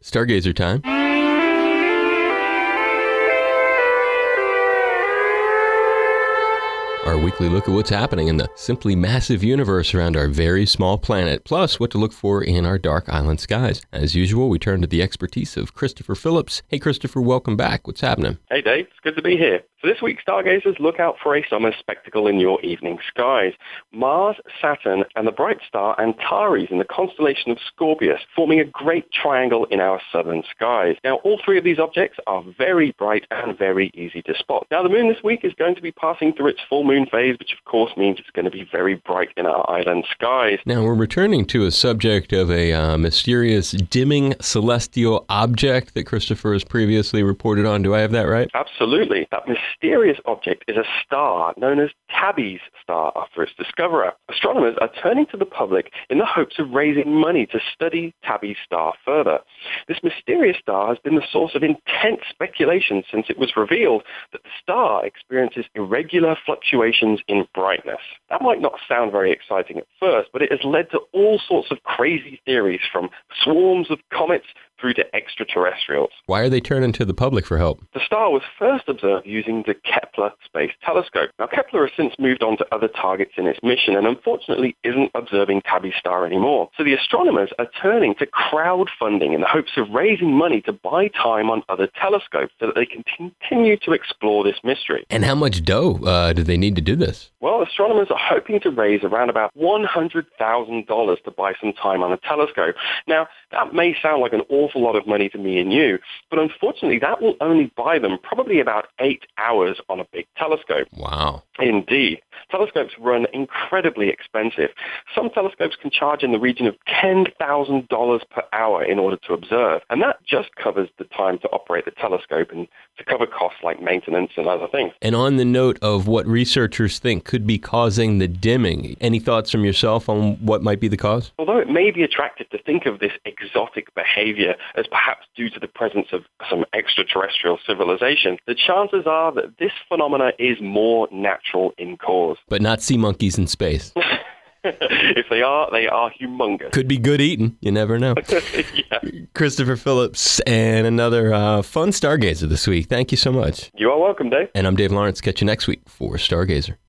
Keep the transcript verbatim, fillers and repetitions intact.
Stargazer time. Our weekly look at what's happening in the simply massive universe around our very small planet, plus what to look for in our dark island skies. As usual, we turn to the expertise of Christopher Phillips. Hey, Christopher, welcome back. What's happening? Hey, Dave. It's good to be here. For this week, stargazers, look out for a summer spectacle in your evening skies. Mars, Saturn, and the bright star Antares in the constellation of Scorpius, forming a great triangle in our southern skies. Now, all three of these objects are very bright and very easy to spot. Now, the moon this week is going to be passing through its full moon phase, which of course means it's going to be very bright in our island skies. Now, we're returning to a subject of a uh, mysterious dimming celestial object that Christopher has previously reported on. Do I have that right? Absolutely. That mysterious object is a star known as Tabby's star after its discoverer. Astronomers are turning to the public in the hopes of raising money to study Tabby's star further. This mysterious star has been the source of intense speculation since it was revealed that the star experiences irregular fluctuations in brightness. That might not sound very exciting at first, but it has led to all sorts of crazy theories, from swarms of comets through to extraterrestrials. Why are they turning to the public for help? The star was first observed using the Kepler Space Telescope. Now, Kepler has since moved on to other targets in its mission and unfortunately isn't observing Tabby's star anymore. So the astronomers are turning to crowdfunding in the hopes of raising money to buy time on other telescopes so that they can continue to explore this mystery. And how much dough uh, do they need to do this? Well, astronomers are hoping to raise around about one hundred thousand dollars to buy some time on a telescope. Now, that may sound like an awful lot of money to me and you, but unfortunately that will only buy them probably about eight hours on a big telescope. Wow. Indeed. Telescopes run incredibly expensive. Some telescopes can charge in the region of ten thousand dollars per hour in order to observe, and that just covers the time to operate the telescope and to cover costs like maintenance and other things. And on the note of what researchers think could be causing the dimming, any thoughts from yourself on what might be the cause? Although it may be attractive to think of this exotic behavior as perhaps due to the presence of some extraterrestrial civilization, the chances are that this phenomena is more natural in cause. But not sea monkeys in space. If they are, they are humongous. Could be good eating. You never know. Yeah. Christopher Phillips, and another uh, fun Stargazer this week. Thank you so much. You are welcome, Dave. And I'm Dave Lawrence. Catch you next week for Stargazer.